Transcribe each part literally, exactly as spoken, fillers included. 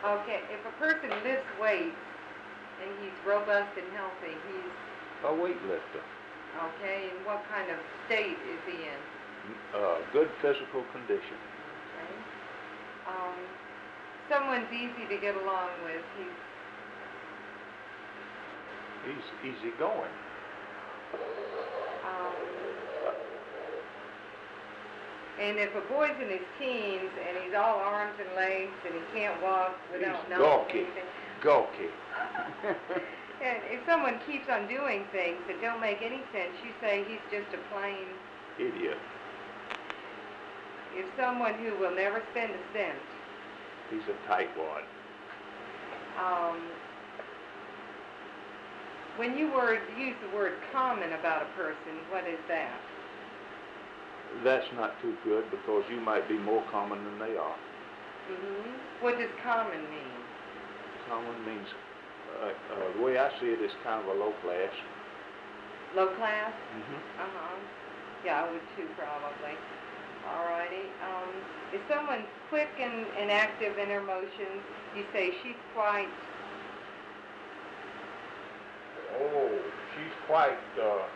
Okay, if a person lifts weights and he's robust and healthy, he's A weightlifter. okay. And what kind of state is he in? Uh, good physical condition. Okay. Um, someone's easy to get along with. He's He's easy going. um, and if a boy's in his teens and he's all arms and legs and he can't walk without He's knowing gawky. anything. Gawky. And if someone keeps on doing things that don't make any sense, you say he's just a plain. Idiot. If someone who will never spend a cent. He's a tightwad. Um, when you word, use the word common about a person, what is that? That's not too good because you might be more common than they are. Mm-hmm. What does common mean? Common means, uh, uh, the way I see it, is kind of a low class. Low class? Mm-hmm. Uh-huh. Yeah, I would too, probably. All righty. Um, if someone's quick and, and active in her emotions, you say she's quite. Oh, she's quite, uh,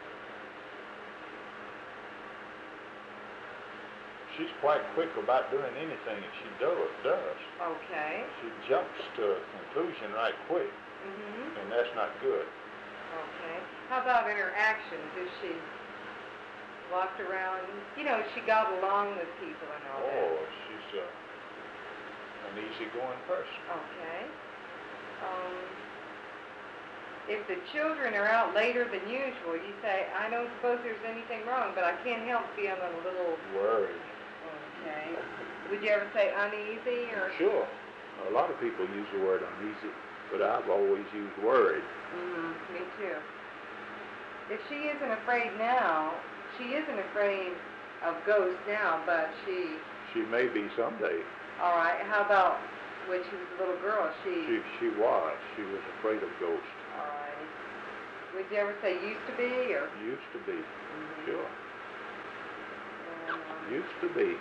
she's quite quick about doing anything that she does, does. Okay. She jumps to a conclusion right quick, Mm-hmm. and that's not good. Okay. How about in her actions? Is she walked around, you know, she got along with people and all that? Oh, she's uh, an easygoing person. Okay. Um, if the children are out later than usual, you say, I don't suppose there's anything wrong, but I can't help feeling a little. Worried. Okay. Would you ever say uneasy or? Sure. A lot of people use the word uneasy, but I've always used worried. Mm-hmm. Me too. If she isn't afraid now, she isn't afraid of ghosts now, but she. She may be someday. All right. How about when she was a little girl? She. She, she was. She was afraid of ghosts. All right. Would you ever say used to be or? Used to be. Mm-hmm. Sure. And, um, Used to be.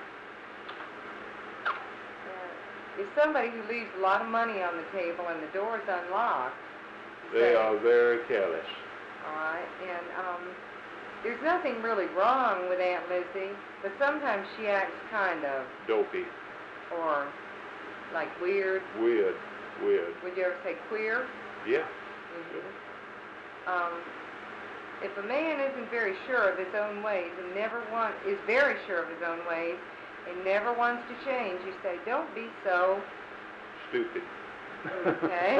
uh, if somebody who leaves a lot of money on the table and the door is unlocked, you They say, are very careless. all right, and um, there's nothing really wrong with Aunt Lizzie, but sometimes she acts kind of, Dopey. or like weird. Weird. Weird. Would you ever say queer? Yeah. Mm-hmm. Um, if a man isn't very sure of his own ways and never want is very sure of his own ways and never wants to change, you say, don't be so. Stupid. Okay.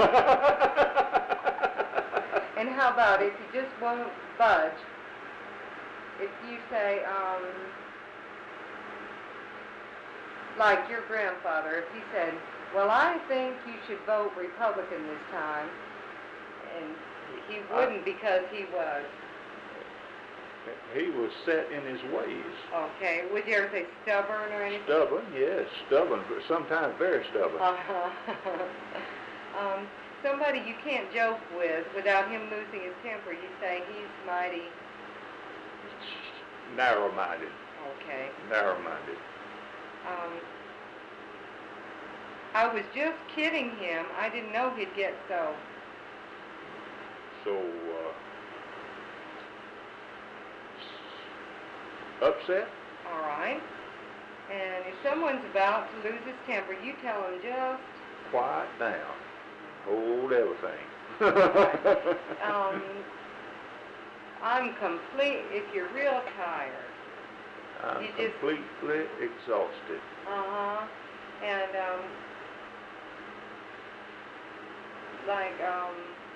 And how about if you just won't budge? If you say, um, like your grandfather, if he said, well, I think you should vote Republican this time, and he wouldn't because he was. He was set in his ways. Okay. Would you ever say stubborn or anything? Stubborn, yes, stubborn, but sometimes very stubborn. Uh-huh. um, somebody you can't joke with without him losing his temper, you say he's mighty. Narrow-minded. Okay. Narrow-minded. Um, I was just kidding him. I didn't know he'd get so. So, uh, upset? All right. And if someone's about to lose his temper, you tell him just. Quiet down. Hold everything. Right. Um, I'm complete. If you're real tired. I'm you just, completely exhausted. uh-huh. And, um, like, um,